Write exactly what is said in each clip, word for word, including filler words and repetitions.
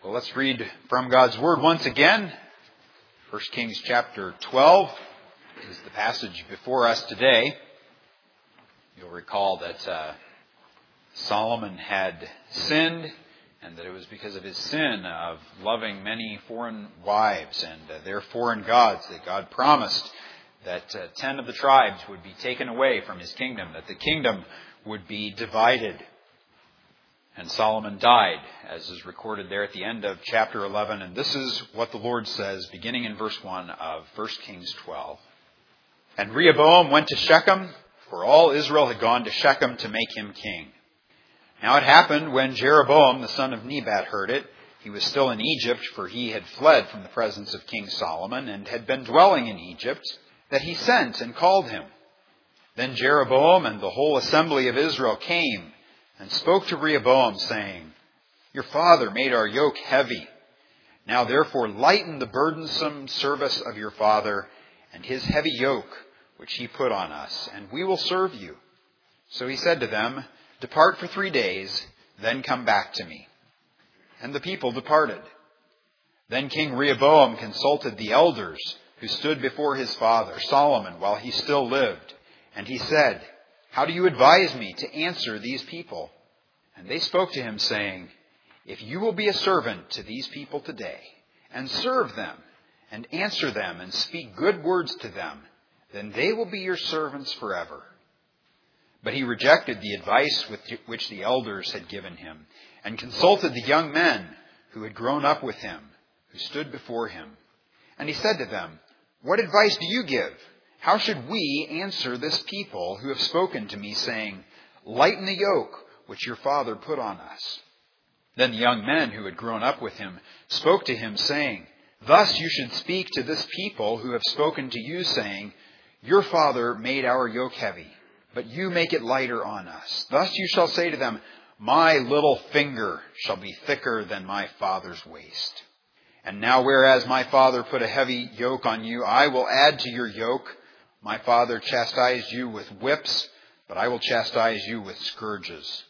Well, let's read from God's Word once again. First Kings chapter twelve is the passage before us today. You'll recall that uh, Solomon had sinned, and that it was because of his sin of loving many foreign wives and uh, their foreign gods that God promised that uh, ten of the tribes would be taken away from his kingdom, that the kingdom would be divided. And Solomon died, as is recorded there at the end of chapter eleven. And this is what the Lord says, beginning in verse one of First Kings twelve. And Rehoboam went to Shechem, for all Israel had gone to Shechem to make him king. Now it happened when Jeroboam, the son of Nebat, heard it, he was still in Egypt, for he had fled from the presence of King Solomon, and had been dwelling in Egypt, that he sent and called him. Then Jeroboam and the whole assembly of Israel came, and spoke to Rehoboam, saying, Your father made our yoke heavy. Now therefore lighten the burdensome service of your father, and his heavy yoke, which he put on us, and we will serve you. So he said to them, Depart for three days, then come back to me. And the people departed. Then King Rehoboam consulted the elders who stood before his father Solomon while he still lived. And he said, How do you advise me to answer these people? And they spoke to him, saying, If you will be a servant to these people today, and serve them, and answer them, and speak good words to them, then they will be your servants forever. But he rejected the advice which the elders had given him, and consulted the young men who had grown up with him, who stood before him. And he said to them, What advice do you give? How should we answer this people who have spoken to me, saying, Lighten the yoke which your father put on us? Then the young men who had grown up with him spoke to him, saying, Thus you should speak to this people who have spoken to you, saying, Your father made our yoke heavy, but you make it lighter on us. Thus you shall say to them, My little finger shall be thicker than my father's waist. And now whereas my father put a heavy yoke on you, I will add to your yoke. My father chastised you with whips, but I will chastise you with scourges.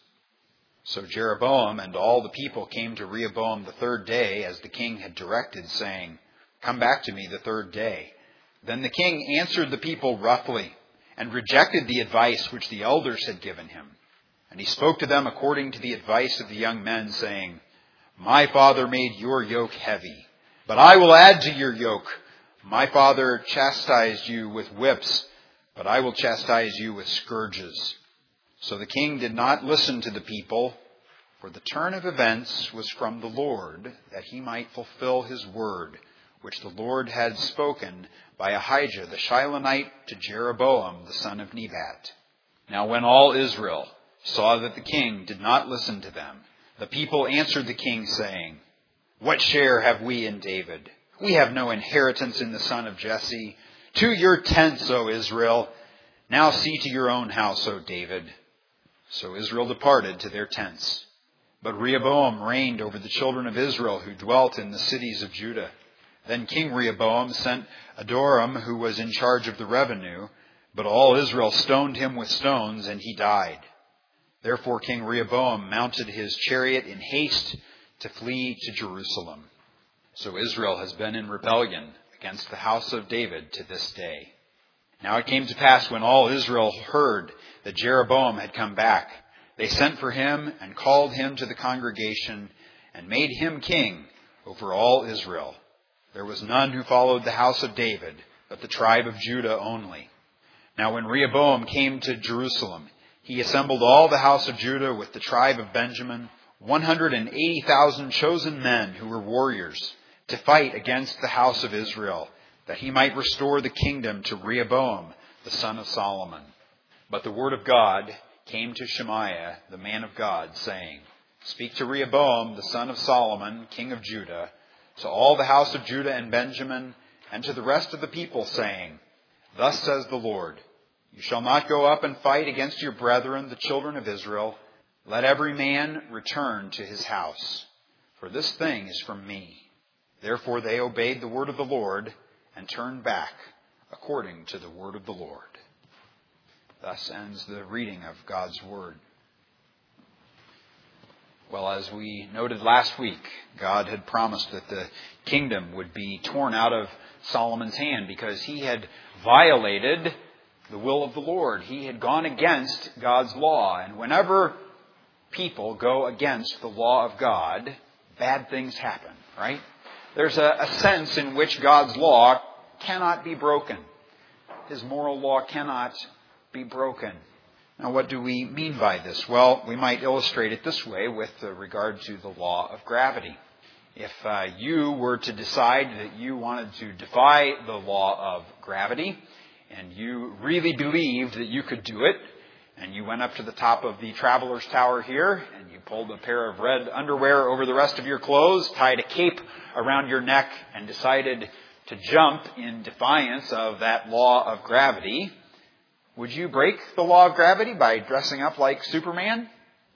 So Jeroboam and all the people came to Rehoboam the third day, as the king had directed, saying, Come back to me the third day. Then the king answered the people roughly, and rejected the advice which the elders had given him. And he spoke to them according to the advice of the young men, saying, My father made your yoke heavy, but I will add to your yoke. My father chastised you with whips, but I will chastise you with scourges. So the king did not listen to the people, for the turn of events was from the Lord, that he might fulfill his word, which the Lord had spoken by Ahijah the Shilonite to Jeroboam the son of Nebat. Now when all Israel saw that the king did not listen to them, the people answered the king, saying, What share have we in David? We have no inheritance in the son of Jesse. To your tents, O Israel. Now see to your own house, O David. So Israel departed to their tents. But Rehoboam reigned over the children of Israel who dwelt in the cities of Judah. Then King Rehoboam sent Adoram, who was in charge of the revenue, but all Israel stoned him with stones, and he died. Therefore King Rehoboam mounted his chariot in haste to flee to Jerusalem. So Israel has been in rebellion against the house of David to this day. Now it came to pass when all Israel heard that Jeroboam had come back, they sent for him and called him to the congregation and made him king over all Israel. There was none who followed the house of David, but the tribe of Judah only. Now when Rehoboam came to Jerusalem, he assembled all the house of Judah with the tribe of Benjamin, one hundred eighty thousand chosen men who were warriors, to fight against the house of Israel, that he might restore the kingdom to Rehoboam, the son of Solomon. But the word of God came to Shemaiah, the man of God, saying, Speak to Rehoboam, the son of Solomon, king of Judah, to all the house of Judah and Benjamin, and to the rest of the people, saying, Thus says the Lord, You shall not go up and fight against your brethren, the children of Israel. Let every man return to his house, for this thing is from me. Therefore they obeyed the word of the Lord, and turned back according to the word of the Lord. Thus ends the reading of God's word. Well, as we noted last week, God had promised that the kingdom would be torn out of Solomon's hand because he had violated the will of the Lord. He had gone against God's law. And whenever people go against the law of God, bad things happen, right? There's a, a sense in which God's law cannot be broken. His moral law cannot be broken. Now, what do we mean by this? Well, we might illustrate it this way with regard to the law of gravity. If uh, you were to decide that you wanted to defy the law of gravity, and you really believed that you could do it, and you went up to the top of the Traveler's Tower here, and you pulled a pair of red underwear over the rest of your clothes, tied a cape around your neck, and decided to jump in defiance of that law of gravity, would you break the law of gravity by dressing up like Superman?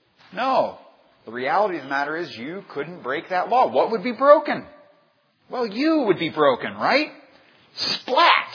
No. The reality of the matter is you couldn't break that law. What would be broken? Well, you would be broken, right? Splat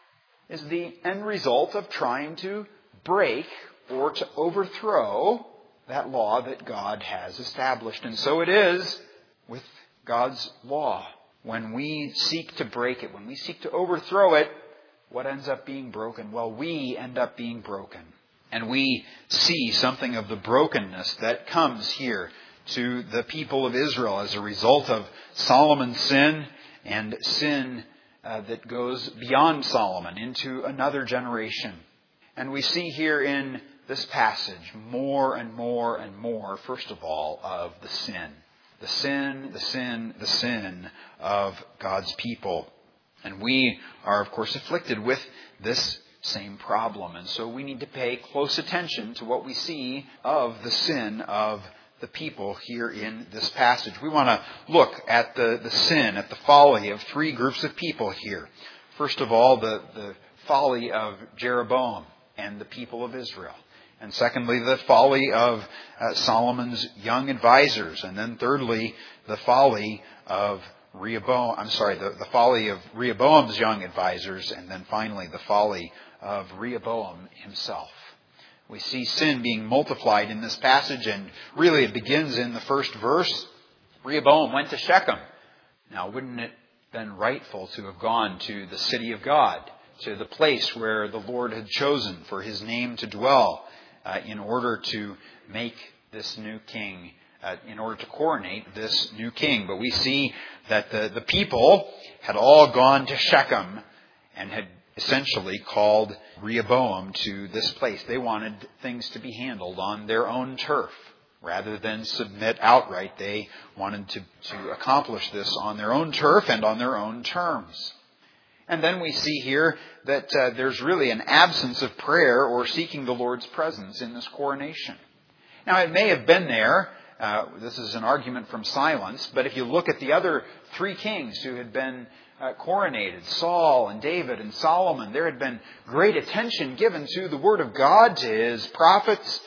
is the end result of trying to break or to overthrow that law that God has established. And so it is with God's law. When we seek to break it, when we seek to overthrow it, what ends up being broken? Well, we end up being broken. And we see something of the brokenness that comes here to the people of Israel as a result of Solomon's sin and sin uh, that goes beyond Solomon into another generation. And we see here in this passage more and more and more, first of all, of the sin. The sin, the sin, the sin of God's people. And we are, of course, afflicted with this same problem. And so we need to pay close attention to what we see of the sin of the people here in this passage. We want to look at the, the sin, at the folly of three groups of people here. First of all, the, the folly of Jeroboam and the people of Israel. And secondly, the folly of uh, Solomon's young advisors. And then thirdly, the folly of Rehoboam, I'm sorry, the, the folly of Rehoboam's young advisors. And then finally, the folly of Rehoboam himself. We see sin being multiplied in this passage, and really it begins in the first verse. Rehoboam went to Shechem. Now, wouldn't it have been rightful to have gone to the city of God, to the place where the Lord had chosen for his name to dwell, uh, in order to make this new king, uh, in order to coronate this new king? But we see that the, the people had all gone to Shechem and had essentially called Rehoboam to this place. They wanted things to be handled on their own turf. Rather than submit outright, they wanted to, to accomplish this on their own turf and on their own terms. And then we see here that uh, there's really an absence of prayer or seeking the Lord's presence in this coronation. Now, it may have been there. Uh, this is an argument from silence. But if you look at the other three kings who had been uh, coronated, Saul and David and Solomon, there had been great attention given to the Word of God, to His prophets,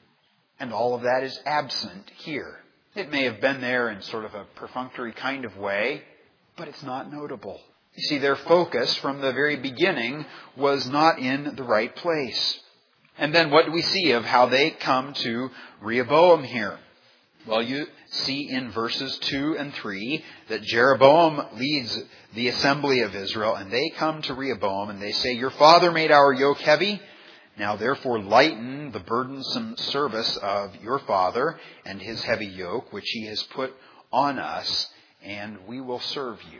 and all of that is absent here. It may have been there in sort of a perfunctory kind of way, but it's not notable. You see, their focus from the very beginning was not in the right place. And then what do we see of how they come to Rehoboam here? Well, you see in verses two and three that Jeroboam leads the assembly of Israel, and they come to Rehoboam and they say, "Your father made our yoke heavy. Now therefore lighten the burdensome service of your father and his heavy yoke, which he has put on us, and we will serve you."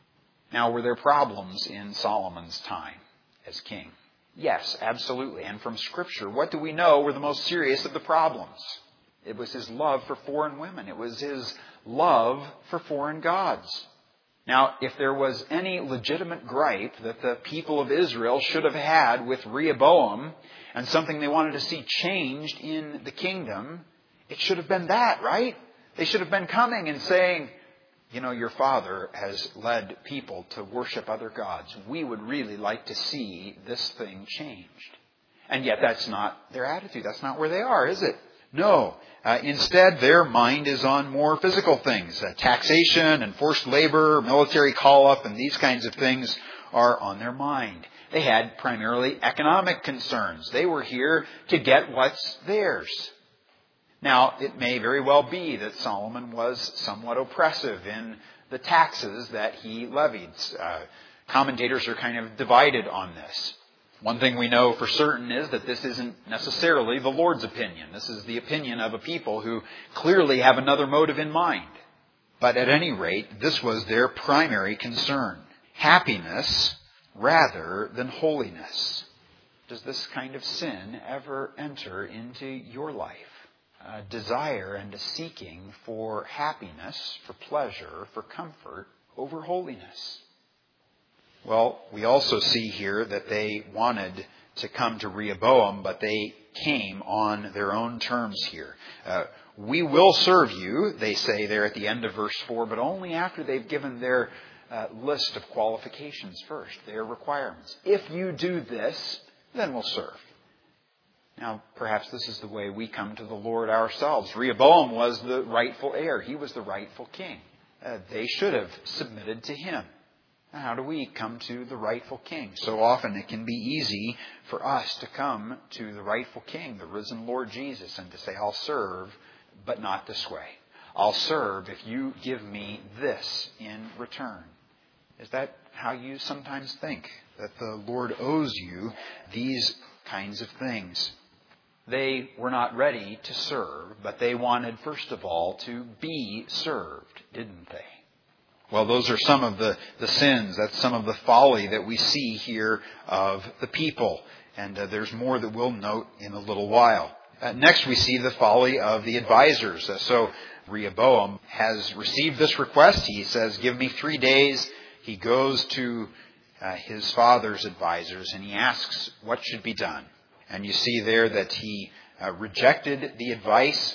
Now, were there problems in Solomon's time as king? Yes, absolutely. And from Scripture, what do we know were the most serious of the problems? It was his love for foreign women. It was his love for foreign gods. Now, if there was any legitimate gripe that the people of Israel should have had with Rehoboam and something they wanted to see changed in the kingdom, it should have been that, right? They should have been coming and saying, "You know, your father has led people to worship other gods. We would really like to see this thing changed." And yet that's not their attitude. That's not where they are, is it? No. Uh, instead, their mind is on more physical things. Uh, taxation and forced labor, military call-up, and these kinds of things are on their mind. They had primarily economic concerns. They were here to get what's theirs. Now, it may very well be that Solomon was somewhat oppressive in the taxes that he levied. Uh, commentators are kind of divided on this. One thing we know for certain is that this isn't necessarily the Lord's opinion. This is the opinion of a people who clearly have another motive in mind. But at any rate, this was their primary concern. Happiness rather than holiness. Does this kind of sin ever enter into your life? A desire and a seeking for happiness, for pleasure, for comfort over holiness. Well, we also see here that they wanted to come to Rehoboam, but they came on their own terms here. Uh, we will serve you, they say there at the end of verse four, but only after they've given their uh, list of qualifications first, their requirements. If you do this, then we'll serve. Now, perhaps this is the way we come to the Lord ourselves. Rehoboam was the rightful heir. He was the rightful king. Uh, they should have submitted to him. Now, how do we come to the rightful king? So often it can be easy for us to come to the rightful king, the risen Lord Jesus, and to say, I'll serve, but not this way. I'll serve if you give me this in return. Is that how you sometimes think? That the Lord owes you these kinds of things? They were not ready to serve, but they wanted, first of all, to be served, didn't they? Well, those are some of the, the sins. That's some of the folly that we see here of the people. And uh, there's more that we'll note in a little while. Uh, next, we see the folly of the advisors. Uh, so Rehoboam has received this request. He says, give me three days. He goes to uh, his father's advisors and he asks what should be done. And you see there that he uh, rejected the advice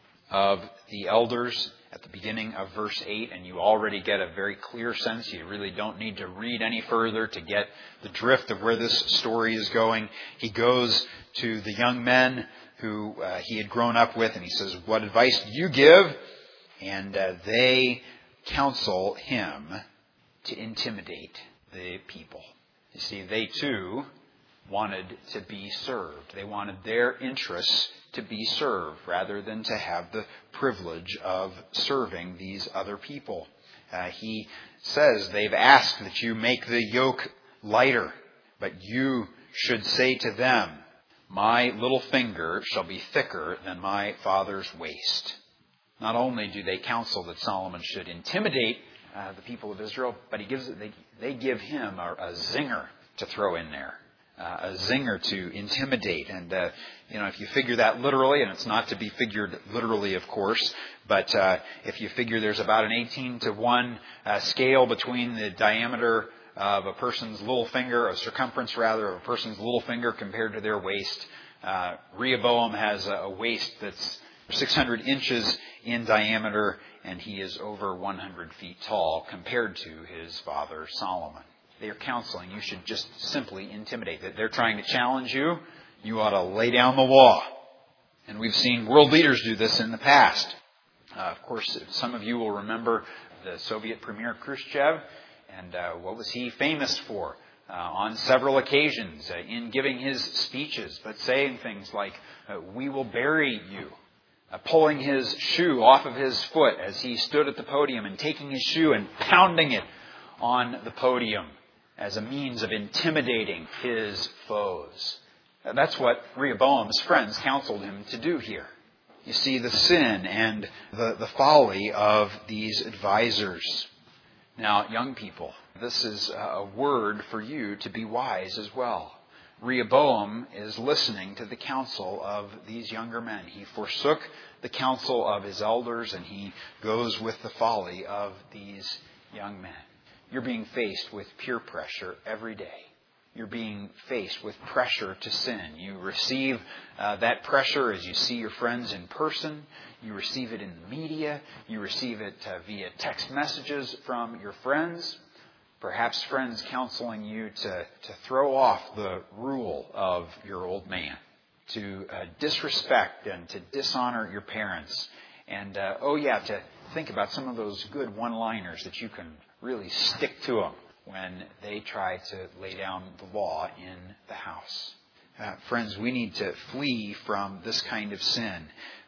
of the elders at the beginning of verse eight, and you already get a very clear sense. You really don't need to read any further to get the drift of where this story is going. He goes to the young men who uh, he had grown up with, and he says, what advice do you give? And uh, they counsel him to intimidate the people. You see, they too wanted to be served. They wanted their interests to be served rather than to have the privilege of serving these other people. Uh, he says they've asked that you make the yoke lighter, but you should say to them, my little finger shall be thicker than my father's waist. Not only do they counsel that Solomon should intimidate uh, the people of Israel, but he gives they, they give him a, a zinger to throw in there. Uh, a zinger to intimidate. And, uh, you know, if you figure that literally, and it's not to be figured literally, of course, but uh, if you figure there's about an eighteen to one uh, scale between the diameter of a person's little finger, a circumference rather, of a person's little finger compared to their waist, uh, Rehoboam has a, a waist that's six hundred inches in diameter, and he is over one hundred feet tall compared to his father Solomon. They are counseling. You should just simply intimidate. That they're trying to challenge you. You ought to lay down the law. And we've seen world leaders do this in the past. Uh, of course, some of you will remember the Soviet Premier Khrushchev. And uh, what was he famous for? Uh, on several occasions uh, in giving his speeches, but saying things like, uh, we will bury you. Uh, pulling his shoe off of his foot as he stood at the podium and taking his shoe and pounding it on the podium as a means of intimidating his foes. That's what Rehoboam's friends counseled him to do here. You see the sin and the, the folly of these advisors. Now, young people, this is a word for you to be wise as well. Rehoboam is listening to the counsel of these younger men. He forsook the counsel of his elders and he goes with the folly of these young men. You're being faced with peer pressure every day. You're being faced with pressure to sin. You receive uh, that pressure as you see your friends in person. You receive it in the media. You receive it uh, via text messages from your friends. Perhaps friends counseling you to, to throw off the rule of your old man, to uh, disrespect and to dishonor your parents. And, uh, oh yeah, to think about some of those good one-liners that you can really stick to them when they try to lay down the law in the house. Uh, friends, we need to flee from this kind of sin.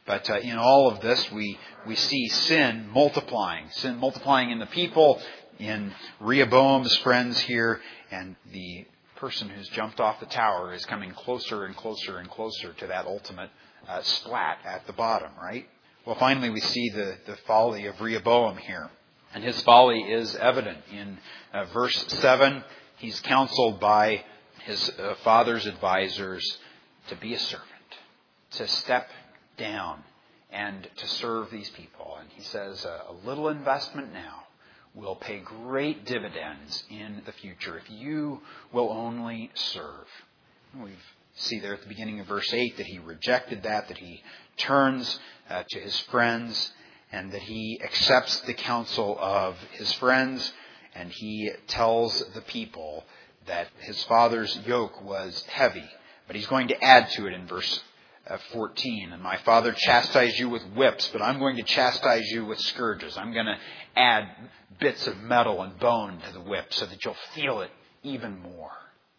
But uh, in all of this, we, we see sin multiplying. Sin multiplying in the people, in Rehoboam's friends here, and the person who's jumped off the tower is coming closer and closer and closer to that ultimate uh, splat at the bottom, right? Well, finally, we see the, the folly of Rehoboam here. And his folly is evident. In uh, verse seven, he's counseled by his uh, father's advisors to be a servant, to step down and to serve these people. And he says a, a little investment now will pay great dividends in the future if you will only serve. We see there at the beginning of verse eight that he rejected that, that he turns uh, to his friends, and that he accepts the counsel of his friends, and he tells the people that his father's yoke was heavy. But he's going to add to it in verse fourteen. And my father chastised you with whips, but I'm going to chastise you with scourges. I'm going to add bits of metal and bone to the whip so that you'll feel it even more.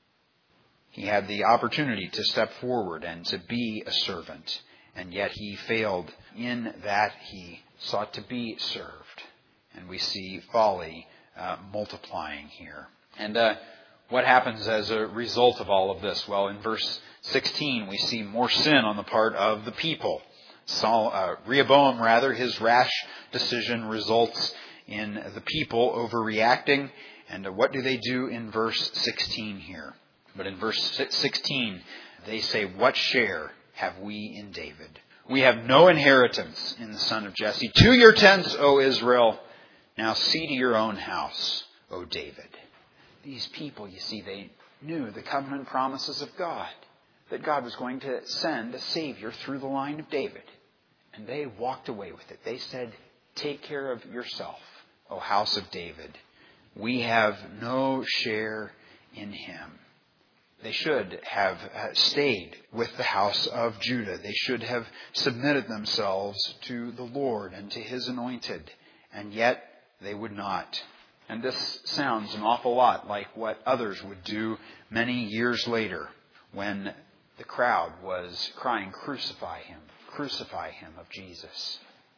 He had the opportunity to step forward and to be a servant, and yet he failed in that he sought to be served. And we see folly uh, multiplying here. And uh, what happens as a result of all of this? Well, in verse sixteen, we see more sin on the part of the people. Saul, uh, Rehoboam, rather, his rash decision results in the people overreacting. And uh, what do they do in verse sixteen here? But in verse sixteen, they say, "What share have we in David? We have no inheritance in the son of Jesse. To your tents, O Israel. Now see to your own house, O David." These people, you see, they knew the covenant promises of God, that God was going to send a Savior through the line of David. And they walked away with it. They said, "Take care of yourself, O house of David. We have no share in him." They should have stayed with the house of Judah. They should have submitted themselves to the Lord and to his anointed. And yet they would not. And this sounds an awful lot like what others would do many years later when the crowd was crying, "Crucify him, crucify him," of Jesus.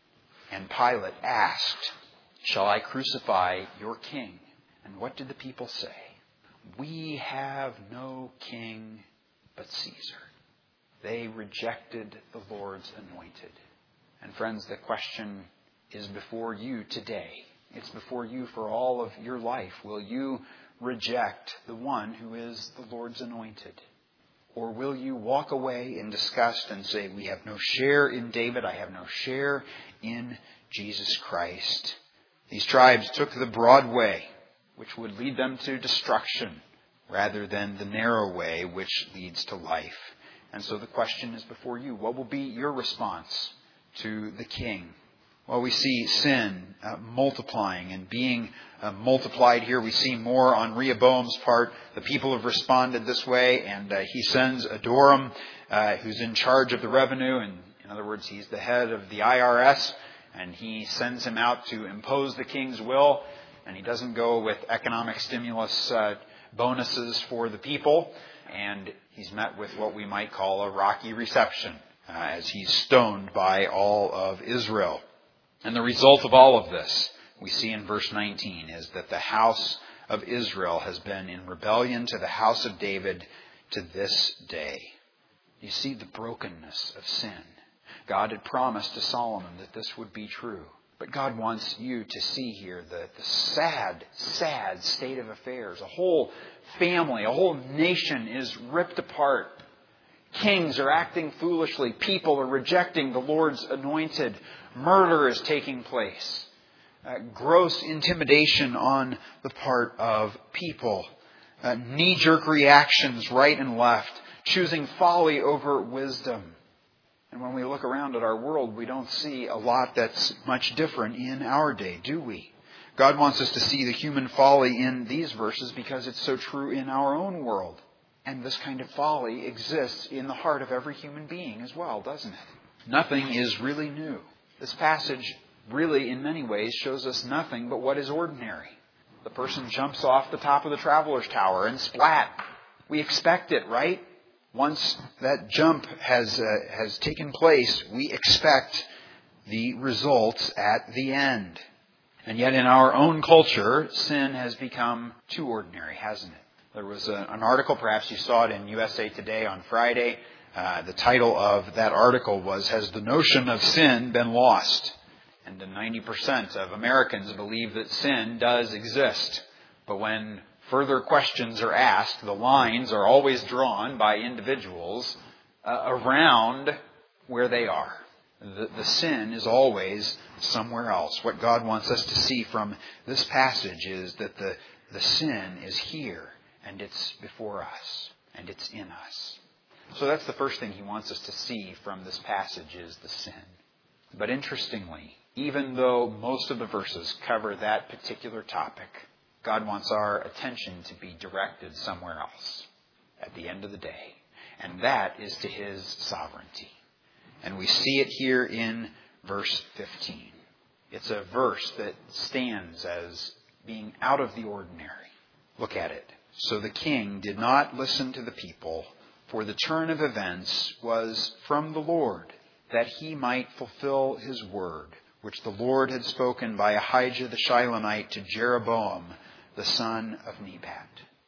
And Pilate asked, "Shall I crucify your king?" And what did the people say? "We have no king but Caesar." They rejected the Lord's anointed. And friends, the question is before you today. It's before you for all of your life. Will you reject the one who is the Lord's anointed? Or will you walk away in disgust and say, "We have no share in David. I have no share in Jesus Christ"? These tribes took the broad way, which would lead them to destruction, rather than the narrow way, which leads to life. And so the question is before you. What will be your response to the king? Well, we see sin uh, multiplying and being uh, multiplied here. We see more on Rehoboam's part. The people have responded this way, and uh, he sends Adoram, uh, who's in charge of the revenue, and in other words, he's the head of the I R S, and he sends him out to impose the king's will, and he doesn't go with economic stimulus uh, bonuses for the people, and he's met with what we might call a rocky reception uh, as he's stoned by all of Israel. And the result of all of this, we see in verse nineteen, is that the house of Israel has been in rebellion to the house of David to this day. You see the brokenness of sin. God had promised to Solomon that this would be true. But God wants you to see here the, the sad, sad state of affairs. A whole family, a whole nation is ripped apart. Kings are acting foolishly. People are rejecting the Lord's anointed. Murder is taking place. Uh, gross intimidation on the part of people. Uh, knee-jerk reactions right and left. Choosing folly over wisdom. And when we look around at our world, we don't see a lot that's much different in our day, do we? God wants us to see the human folly in these verses because it's so true in our own world. And this kind of folly exists in the heart of every human being as well, doesn't it? Nothing is really new. This passage really, in many ways, shows us nothing but what is ordinary. The person jumps off the top of the traveler's tower and splat. We expect it, right? Once that jump has uh, has taken place, we expect the results at the end. And yet in our own culture, sin has become too ordinary, hasn't it? There was a, an article, perhaps you saw it in U S A Today on Friday. Uh, the title of that article was, "Has the Notion of Sin Been Lost?" And ninety percent of Americans believe that sin does exist. But when further questions are asked, the lines are always drawn by individuals uh, around where they are. The, the sin is always somewhere else. What God wants us to see from this passage is that the, the sin is here, and it's before us, and it's in us. So that's the first thing He wants us to see from this passage is the sin. But interestingly, even though most of the verses cover that particular topic, God wants our attention to be directed somewhere else at the end of the day. And that is to His sovereignty. And we see it here in verse fifteen. It's a verse that stands as being out of the ordinary. Look at it. "So the king did not listen to the people, for the turn of events was from the Lord, that He might fulfill His word, which the Lord had spoken by Ahijah the Shilonite to Jeroboam, the son of Nebat."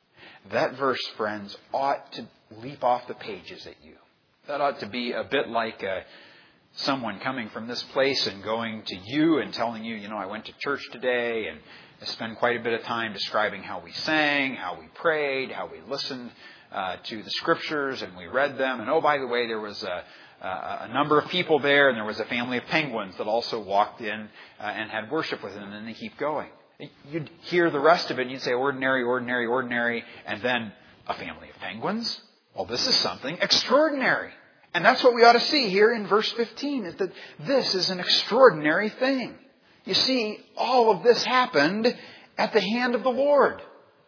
That verse, friends, ought to leap off the pages at you. That ought to be a bit like a, someone coming from this place and going to you and telling you, you know, I went to church today and I spent quite a bit of time describing how we sang, how we prayed, how we listened uh, to the scriptures and we read them. And oh, by the way, there was a, a, a number of people there and there was a family of penguins that also walked in uh, and had worship with them. And then they keep going. You'd hear the rest of it and you'd say ordinary, ordinary, ordinary, and then a family of penguins? Well, this is something extraordinary. And that's what we ought to see here in verse fifteen, is that this is an extraordinary thing. You see, all of this happened at the hand of the Lord.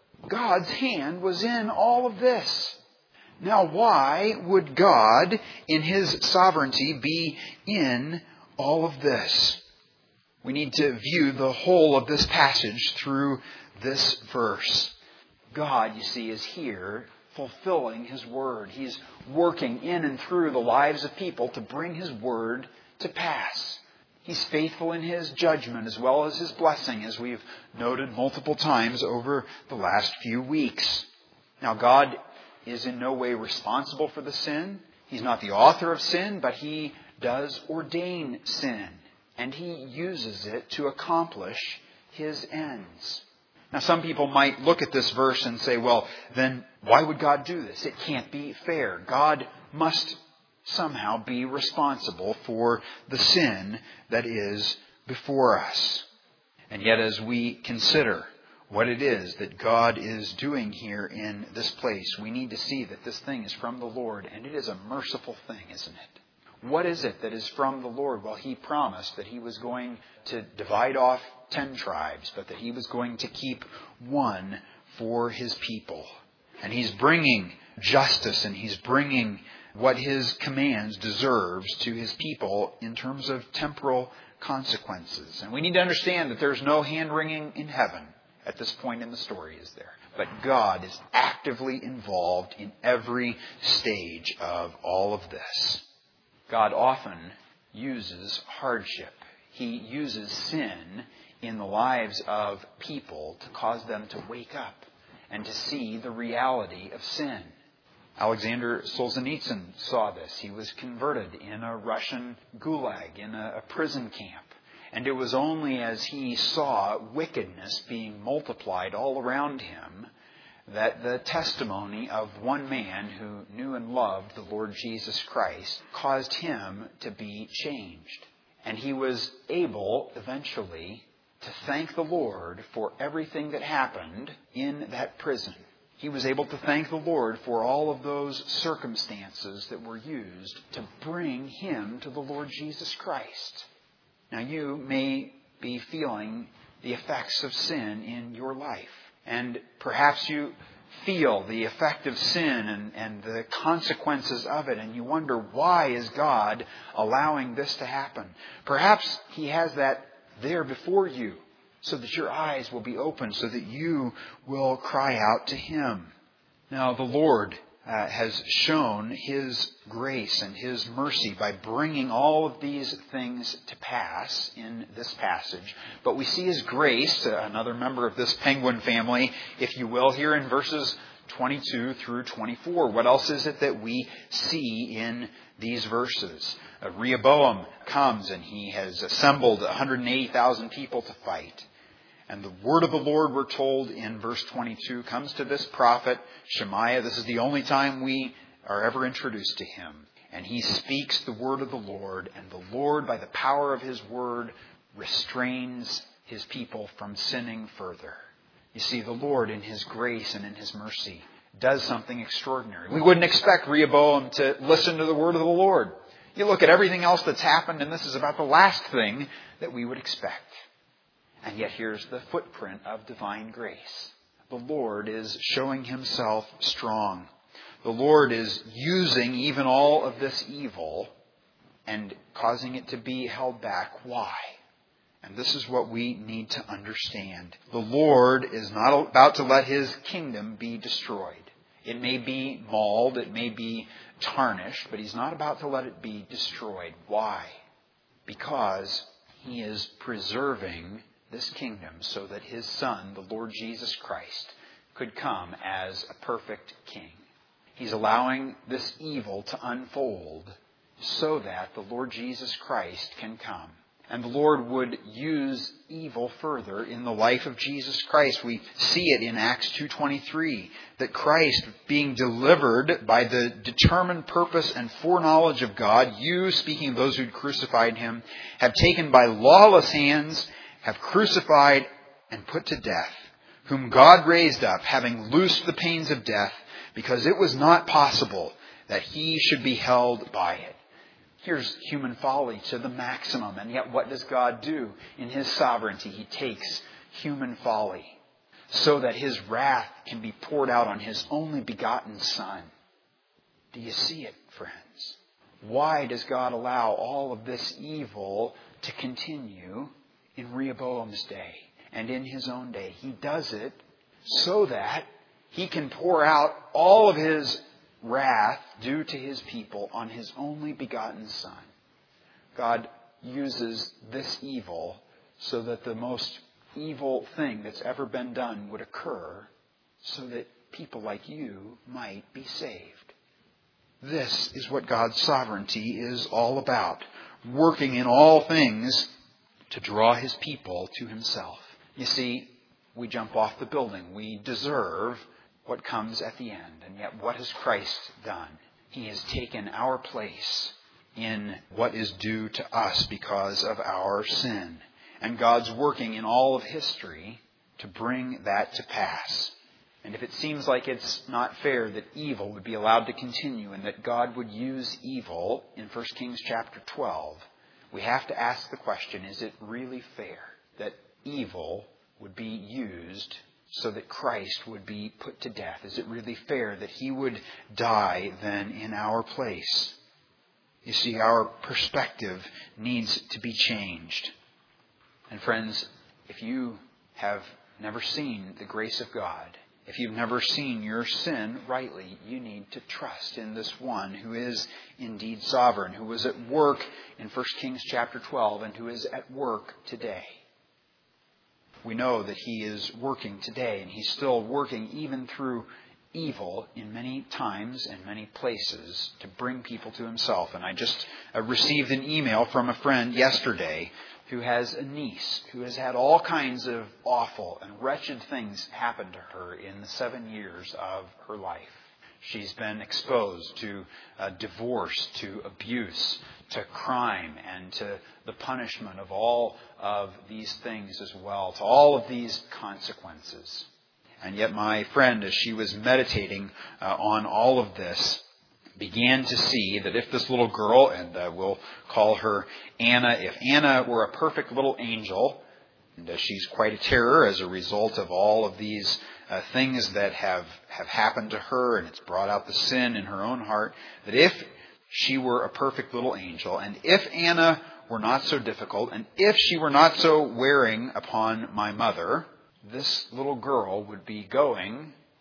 God's hand was in all of this. Now, why would God, in His sovereignty, be in all of this? We need to view the whole of this passage through this verse. God, you see, is here fulfilling His word. He's working in and through the lives of people to bring His word to pass. He's faithful in His judgment as well as His blessing, as we've noted multiple times over the last few weeks. Now, God is in no way responsible for the sin. He's not the author of sin, but He does ordain sin. And He uses it to accomplish His ends. Now, some people might look at this verse and say, well, then why would God do this? It can't be fair. God must somehow be responsible for the sin that is before us. And yet, as we consider what it is that God is doing here in this place, we need to see that this thing is from the Lord, and it is a merciful thing, isn't it? What is it that is from the Lord? Well, He promised that He was going to divide off ten tribes, but that He was going to keep one for His people. And He's bringing justice and He's bringing what His commands deserves to His people in terms of temporal consequences. And we need to understand that there's no hand-wringing in heaven at this point in the story, is there? But God is actively involved in every stage of all of this. God often uses hardship. He uses sin in the lives of people to cause them to wake up and to see the reality of sin. Alexander Solzhenitsyn saw this. He was converted in a Russian gulag, in a, a prison camp. And it was only as he saw wickedness being multiplied all around him that the testimony of one man who knew and loved the Lord Jesus Christ caused him to be changed. And he was able, eventually, to thank the Lord for everything that happened in that prison. He was able to thank the Lord for all of those circumstances that were used to bring him to the Lord Jesus Christ. Now, you may be feeling the effects of sin in your life. And perhaps you feel the effect of sin and, and the consequences of it. And you wonder, why is God allowing this to happen? Perhaps He has that there before you so that your eyes will be open, so that you will cry out to Him. Now, the Lord uh, has shown His grace and His mercy by bringing all of these things to pass in this passage. But we see His grace, uh, another member of this penguin family, if you will, here in verses twenty-two through twenty-four. What else is it that we see in these verses? Uh, Rehoboam comes and he has assembled one hundred eighty thousand people to fight. And the word of the Lord, we're told in verse twenty-two, comes to this prophet, Shemaiah. This is the only time we are ever introduced to him. And he speaks the word of the Lord, and the Lord, by the power of His word, restrains His people from sinning further. You see, the Lord, in His grace and in His mercy, does something extraordinary. We wouldn't expect Rehoboam to listen to the word of the Lord. You look at everything else that's happened, and this is about the last thing that we would expect. And yet here's the footprint of divine grace. The Lord is showing Himself strong. The Lord is using even all of this evil and causing it to be held back. Why? And this is what we need to understand. The Lord is not about to let His kingdom be destroyed. It may be mauled, it may be tarnished, but He's not about to let it be destroyed. Why? Because He is preserving this kingdom so that His Son, the Lord Jesus Christ, could come as a perfect king. He's allowing this evil to unfold so that the Lord Jesus Christ can come. And the Lord would use evil further in the life of Jesus Christ. We see it in Acts two twenty-three, that Christ, being delivered by the determined purpose and foreknowledge of God, you, speaking of those who'd crucified Him, have taken by lawless hands, have crucified and put to death, whom God raised up, having loosed the pains of death, because it was not possible that He should be held by it. Here's human folly to the maximum. And yet what does God do? In His sovereignty, He takes human folly so that His wrath can be poured out on His only begotten Son. Do you see it, friends? Why does God allow all of this evil to continue in Rehoboam's day and in His own day? He does it so that He can pour out all of His wrath due to His people on His only begotten Son. God uses this evil so that the most evil thing that's ever been done would occur so that people like you might be saved. This is what God's sovereignty is all about, working in all things to draw His people to Himself. You see, we jump off the building. We deserve what comes at the end. And yet what has Christ done? He has taken our place in what is due to us because of our sin. And God's working in all of history to bring that to pass. And if it seems like it's not fair that evil would be allowed to continue and that God would use evil in First Kings chapter twelve, we have to ask the question, is it really fair that evil would be used so that Christ would be put to death? Is it really fair that He would die then in our place? You see, our perspective needs to be changed. And friends, if you have never seen the grace of God, if you've never seen your sin rightly, you need to trust in this one who is indeed sovereign, who was at work in First Kings chapter twelve and who is at work today. We know that He is working today, and He's still working even through evil in many times and many places to bring people to Himself. And I just uh, received an email from a friend yesterday who has a niece who has had all kinds of awful and wretched things happen to her in the seven years of her life. She's been exposed to uh, divorce, to abuse, to crime, and to the punishment of all of these things as well, to all of these consequences. And yet my friend, as she was meditating uh, on all of this, began to see that if this little girl, and uh, we'll call her Anna, if Anna were a perfect little angel, and uh, she's quite a terror as a result of all of these uh, things that have, have happened to her, and it's brought out the sin in her own heart, that if she were a perfect little angel, and if Anna were not so difficult, and if she were not so wearing upon my mother, this little girl would be going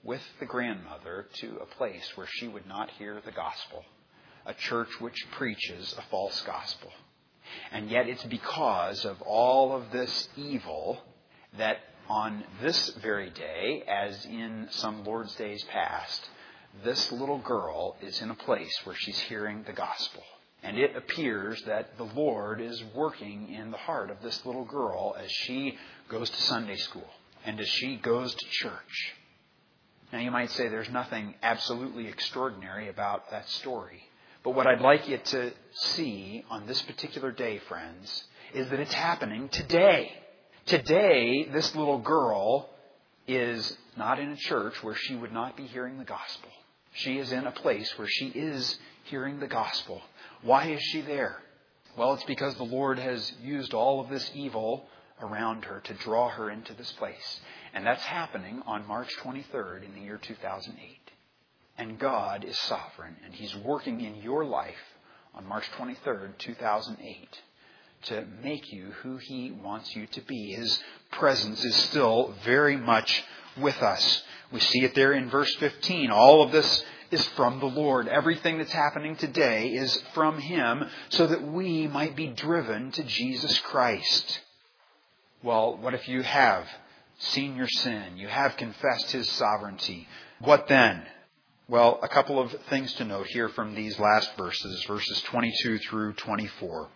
with the grandmother to a place where she would not hear the gospel, a church which preaches a false gospel. And yet it's because of all of this evil that on this very day, as in some Lord's days past, this little girl is in a place where she's hearing the gospel. And it appears that the Lord is working in the heart of this little girl as she goes to Sunday school and as she goes to church. Now you might say there's nothing absolutely extraordinary about that story. But what I'd like you to see on this particular day, friends, is that it's happening today. Today, this little girl is not in a church where she would not be hearing the gospel. She is in a place where she is hearing the gospel. Why is she there? Well, it's because the Lord has used all of this evil around her to draw her into this place. And that's happening on March twenty-third in the year two thousand eight. And God is sovereign, and He's working in your life on March twenty-third, two thousand eight, to make you who He wants you to be. His presence is still very much with us. We see it there in verse fifteen. All of this is from the Lord. Everything that's happening today is from Him, so that we might be driven to Jesus Christ. Well, what if you have seen your sin? You have confessed His sovereignty. What then? Well, a couple of things to note here from these last verses, verses twenty-two through twenty-four.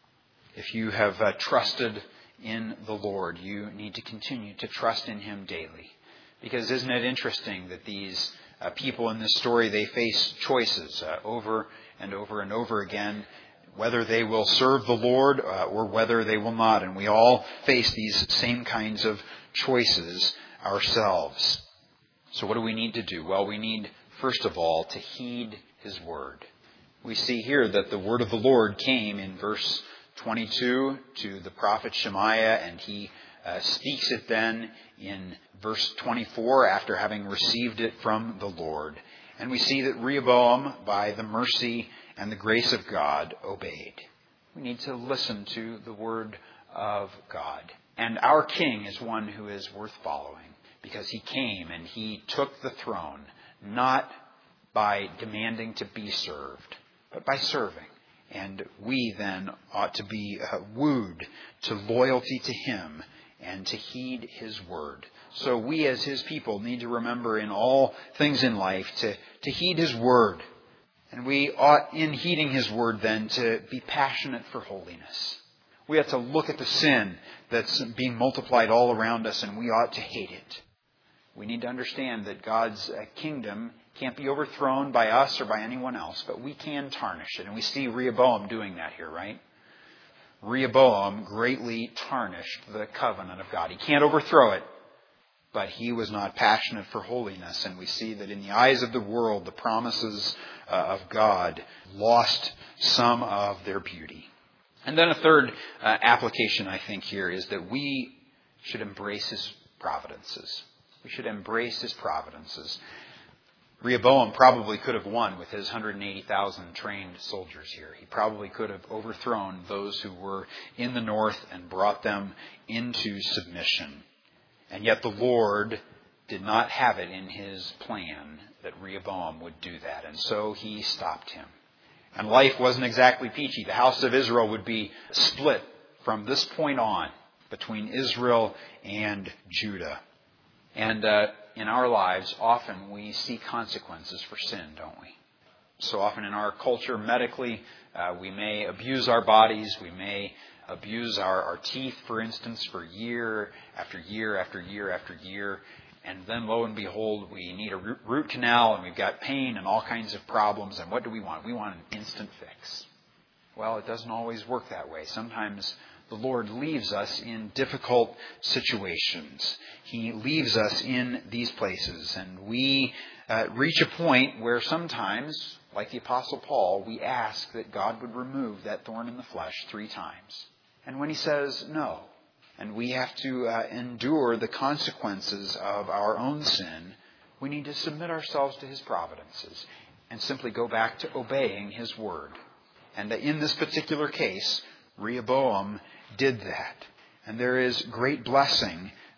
If you have uh, trusted in the Lord, you need to continue to trust in Him daily. Because isn't it interesting that these uh, people in this story, they face choices uh, over and over and over again, whether they will serve the Lord uh, or whether they will not. And we all face these same kinds of choices ourselves. So what do we need to do? Well, we need, first of all, to heed His word. We see here that the word of the Lord came in verse twenty-two to the prophet Shemaiah, and he uh, speaks it then in verse twenty-four after having received it from the Lord. And we see that Rehoboam, by the mercy and the grace of God, obeyed. We need to listen to the word of God. And our king is one who is worth following, because he came and he took the throne, not by demanding to be served, but by serving. And we then ought to be uh, wooed to loyalty to Him and to heed His word. So we as His people need to remember in all things in life to, to heed His word. And we ought, in heeding His word then, to be passionate for holiness. We ought to look at the sin that's being multiplied all around us, and we ought to hate it. We need to understand that God's uh, kingdom can't be overthrown by us or by anyone else, but we can tarnish it. And we see Rehoboam doing that here, right? Rehoboam greatly tarnished the covenant of God. He can't overthrow it, but he was not passionate for holiness. And we see that in the eyes of the world, the promises uh, of God lost some of their beauty. And then a third uh, application, I think, here is that we should embrace His providences. We should embrace His providences. Rehoboam probably could have won with his one hundred eighty thousand trained soldiers here. He probably could have overthrown those who were in the north and brought them into submission. And yet the Lord did not have it in His plan that Rehoboam would do that. And so He stopped him. And life wasn't exactly peachy. The house of Israel would be split from this point on between Israel and Judah. And uh, in our lives, often we see consequences for sin, don't we? So often in our culture, medically, uh, we may abuse our bodies. We may abuse our, our teeth, for instance, for year after year after year after year. And then, lo and behold, we need a root, root canal, and we've got pain and all kinds of problems. And what do we want? We want an instant fix. Well, it doesn't always work that way. Sometimes the Lord leaves us in difficult situations. He leaves us in these places. And we uh, reach a point where sometimes, like the Apostle Paul, we ask that God would remove that thorn in the flesh three times. And when He says no, and we have to uh, endure the consequences of our own sin, we need to submit ourselves to His providences and simply go back to obeying His word. And in this particular case, Rehoboam did that. And there is great blessing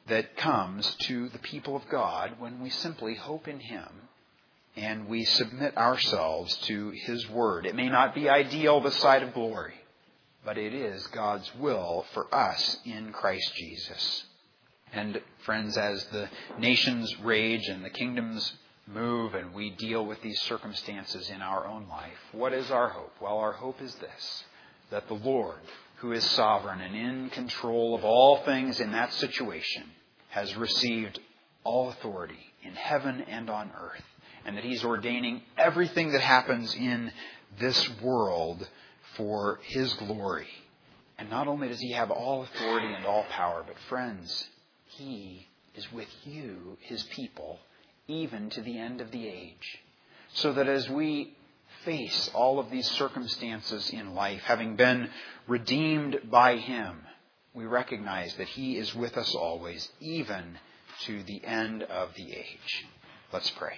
that comes to the people of God when we simply hope in Him and we submit ourselves to His Word. It may not be ideal this side of glory, but it is God's will for us in Christ Jesus. And friends, as the nations rage and the kingdoms move and we deal with these circumstances in our own life, what is our hope? Well, our hope is this, that the Lord, who is sovereign and in control of all things in that situation, has received all authority in heaven and on earth, and that He's ordaining everything that happens in this world for His glory. And not only does He have all authority and all power, but friends, He is with you, His people, even to the end of the age. So that as we face all of these circumstances in life, having been redeemed by Him, we recognize that He is with us always, even to the end of the age. Let's pray.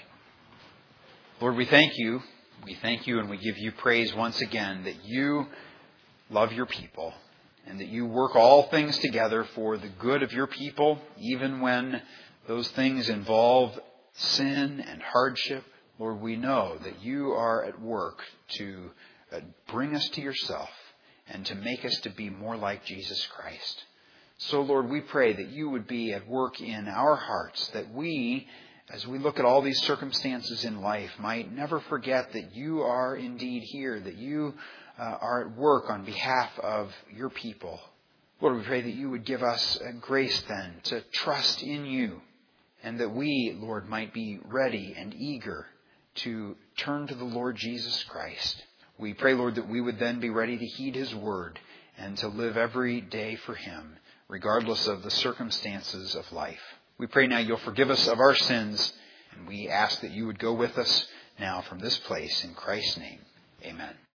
Lord, we thank You. We thank You and we give You praise once again that You love Your people and that You work all things together for the good of Your people, even when those things involve sin and hardship. Lord, we know that You are at work to bring us to Yourself and to make us to be more like Jesus Christ. So, Lord, we pray that You would be at work in our hearts, that we, as we look at all these circumstances in life, might never forget that You are indeed here, that You uh, are at work on behalf of Your people. Lord, we pray that You would give us grace then to trust in You, and that we, Lord, might be ready and eager to turn to the Lord Jesus Christ. We pray, Lord, that we would then be ready to heed His word and to live every day for Him, regardless of the circumstances of life. We pray now You'll forgive us of our sins, and we ask that You would go with us now from this place. In Christ's name, amen.